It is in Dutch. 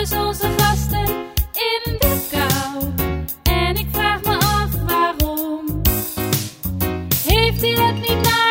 dus onze gasten in de kou. En ik vraag me af waarom. Heeft hij het niet naar